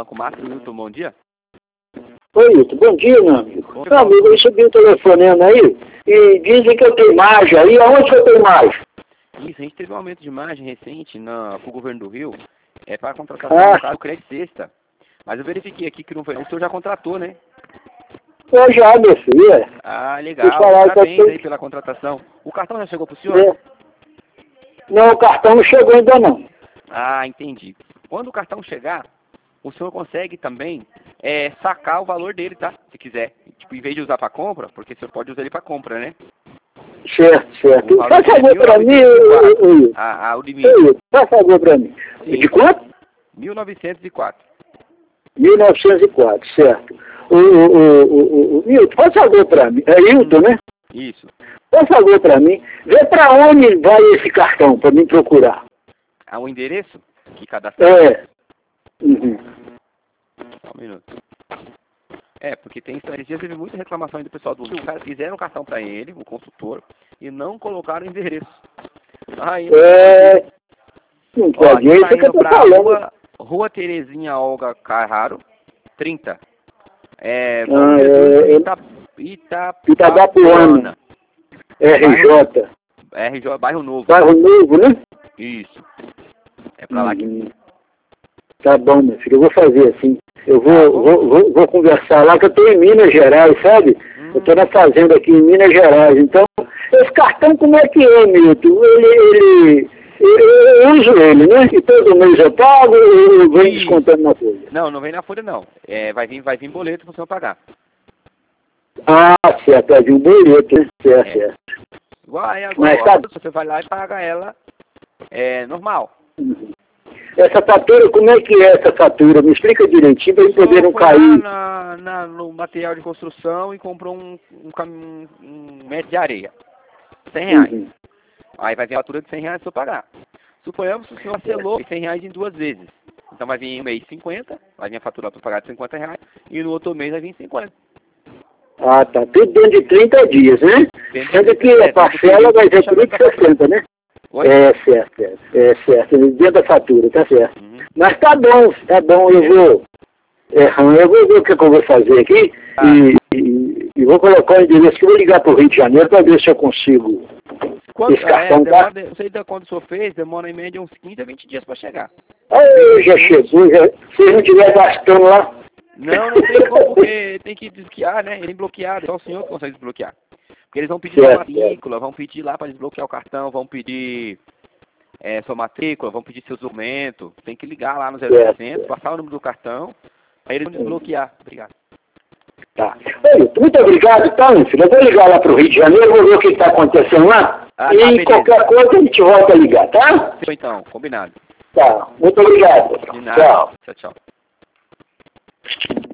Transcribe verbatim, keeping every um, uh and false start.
Banco Master, Milton, bom dia. Oi, Milton, bom dia, meu amigo. Meu amigo, eu recebi o telefonema aí e dizem que eu tenho imagem aí. Aonde que eu tenho imagem? Isso, a gente teve um aumento de margem recente na, pro governo do Rio, é para a contratação Ah. do crédito sexta. Mas eu verifiquei aqui que não foi, o senhor já contratou, né? Eu já, meu filho. É. Ah, legal. Falar, Parabéns tô... aí pela contratação. O cartão já chegou pro senhor? É. Não, o cartão não chegou ainda não. Ah, entendi. Quando o cartão chegar, o senhor consegue também é, sacar o valor dele, tá? Se quiser. Tipo, em vez de usar para compra, porque o senhor pode usar ele para compra, né? Certo, certo. O Faz favor pra mim, eu... a, a, o limite. Ei, faz favor pra mim. Sim. De quanto? mil novecentos e quatro. mil novecentos e quatro, certo. O, o, o, o, o Milton, faz favor pra mim. É Hilton, né? Isso. Faz favor pra mim. Vê pra onde vai esse cartão pra mim procurar. Ah, o endereço que cadastra? É. Uhum. Só um minuto. É, porque tem esses dias teve muita reclamação aí do pessoal do Rio. Os caras fizeram um cartão pra ele, o consultor, e não colocaram o endereço. Aí, É. Não ó, pode, é isso tá que eu indo tô pra falando. rua, rua Terezinha Olga Carraro, trinta. É, Bom Ah, Jesus é, Ita, Ita, Itabapuana. R J. R J, bairro Novo. Bairro Novo, né? Isso. É pra lá que... Uhum. Tá bom, meu filho, eu vou fazer assim. Eu vou, Tá bom. vou, vou, vou conversar lá, que eu tô em Minas Gerais, sabe? Hum. Eu tô na fazenda aqui em Minas Gerais. Então, esse cartão como é que é, Milton? Ele, ele, eu, eu uso ele, né? E todo mês eu pago, eu venho descontando na folha. Não, não vem na folha não. É, vai vir, vai vir boleto pra você pagar. Ah, certo, é de um boleto, né? Certo, É. certo. Igual aí agora, Mas tá... você vai lá e paga ela é, normal. Uhum. Essa fatura, como é que é essa fatura? Me explica direitinho para eu poder não foi cair. lá na, na, no material de construção e comprou um, um, um, um metro de areia. cem reais. Uhum. Aí vai vir a fatura de cem reais para eu pagar. Suponhamos que o senhor selou cem reais em duas vezes. Então vai vir um mês cinquenta, vai vir a fatura para pagar de cinquenta reais, e no outro mês vai vir cinquenta. Ah, tá. Tudo dentro de trinta dias, né? Sendo que a parcela vai ser tudo de sessenta, né? Oi? É certo, certo. É certo. Dentro da fatura, tá certo. Uhum. Mas tá bom, tá bom. Eu vou... É, eu vou ver o que, é que eu vou fazer aqui Ah. e, e, e vou colocar o endereço que eu vou ligar pro Rio de Janeiro para ver se eu consigo Quando, esse cartão, é, demora, tá? não sei da quando o senhor fez, demora em média uns quinze a vinte dias para chegar. Aí, já chegou, já... Se não estiver gastando lá... Não, não tem como, porque tem que desbloquear, né? Ele é bloqueado, só o senhor que consegue desbloquear. Porque eles vão pedir Certo, sua matrícula, vão pedir lá para desbloquear o cartão, vão pedir é, sua matrícula, vão pedir seus documentos. Tem que ligar lá no zero oitocentos, passar o número do cartão, aí eles vão desbloquear. Obrigado. Tá. Oi, muito obrigado, tá, meu filho? Eu vou ligar lá pro Rio de Janeiro, vou ver o que está acontecendo lá. Ah, e tá, beleza. qualquer coisa a gente volta a ligar, tá? Então, combinado. Tá. Muito obrigado. De nada. Tchau. Tchau, tchau.